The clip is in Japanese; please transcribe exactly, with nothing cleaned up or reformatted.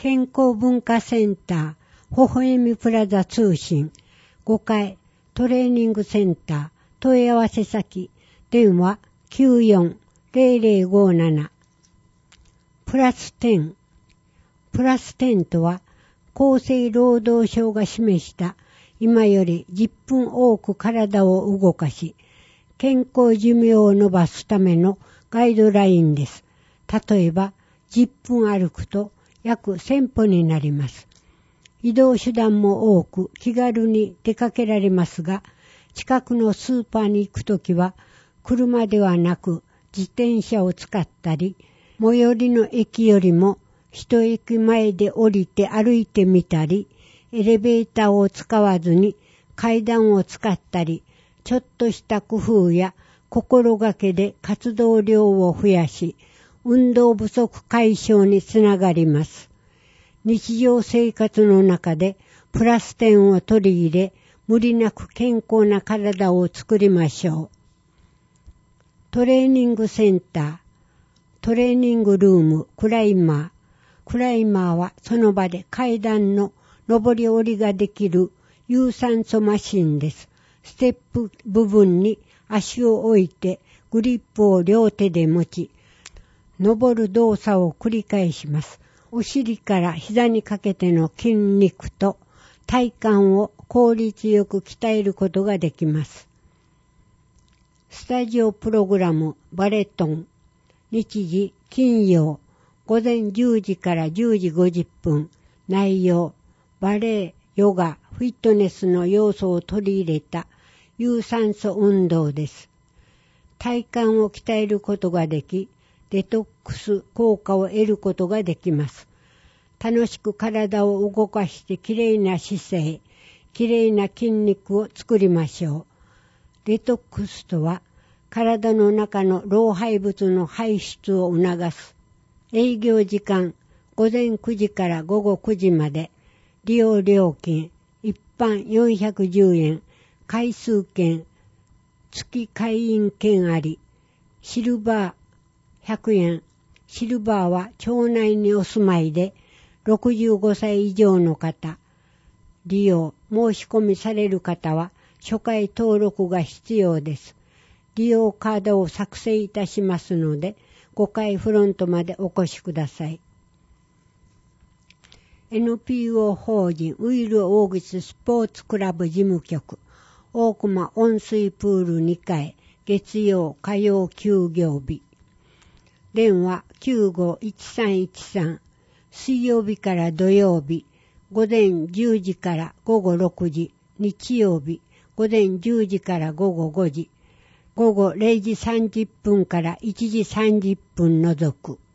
健康文化センター、ほほえみプラザ通信、ごかいトレーニングセンター、問い合わせ先、電話 きゅうよんゼロゼロごなな。プラスじゅう。プラスじゅうとは、厚生労働省が示した今よりじゅっぷん多く体を動かし、健康寿命を伸ばすためのガイドラインです。例えば、じゅっぷん歩くと約せんぽになります。移動手段も多く気軽に出かけられますが、近くのスーパーに行くときは、車ではなく自転車を使ったり、最寄りの駅よりも一駅前で降りて歩いてみたり、エレベーターを使わずに階段を使ったり、ちょっとした工夫や心がけで活動量を増やし、運動不足解消につながります。日常生活の中でプラス点を取り入れ、無理なく健康な体を作りましょう。トレーニングセンター、トレーニングルーム、クライマー。クライマーはその場で階段の上り下りができる有酸素マシンです。ステップ部分に足を置いてグリップを両手で持ち、上る動作を繰り返します。お尻から膝にかけての筋肉と体幹を効率よく鍛えることができます。スタジオプログラムバレトン。日時金曜午前じゅうじからじゅうじごじゅっぷん。内容バレエ、ヨガ、フィットネスの要素を取り入れた有酸素運動です。体幹を鍛えることができ、デトックス効果を得ることができます。楽しく体を動かしてきれいな姿勢、きれいな筋肉を作りましょう。デトックスとは、体の中の老廃物の排出を促す。営業時間、午前くじから午後くじまで。利用料金、一般よんひゃくじゅうえん、回数券、月会員券あり。シルバー、ひゃくえん。シルバーは町内にお住まいで、ろくじゅうごさい以上の方。利用、申し込みされる方は、初回登録が必要です。利用カードを作成いたしますので、ごかいフロントまでお越しください。エヌピーオー 法人ウィル・オーギススポーツクラブ事務局、大熊温水プールにかい、月曜、火曜休業日。電話 きゅうごいちさんいちさん、水曜日から土曜日、午前じゅうじから午後ろくじ、日曜日、午前じゅうじから午後ごじ、午後れいじさんじゅっぷんからいちじさんじゅっぷん除く。